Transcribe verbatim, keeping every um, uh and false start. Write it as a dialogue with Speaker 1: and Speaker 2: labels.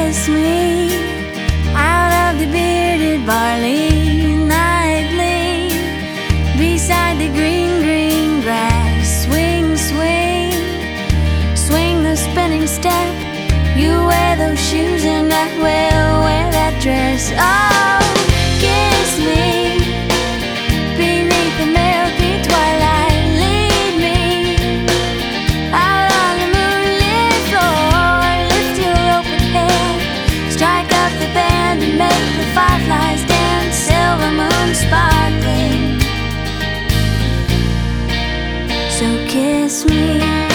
Speaker 1: kiss me out of the bearded barley nightly, beside the green, green grass. Swing, swing, swing the spinning step. You wear those shoes and I will wear that dress. Oh, kiss me beneath the milky twilight. Lead me out on the moonlit floor. Lift your open head, strike up the band and make the fireflies dance. Silver moon sparkling, so kiss me.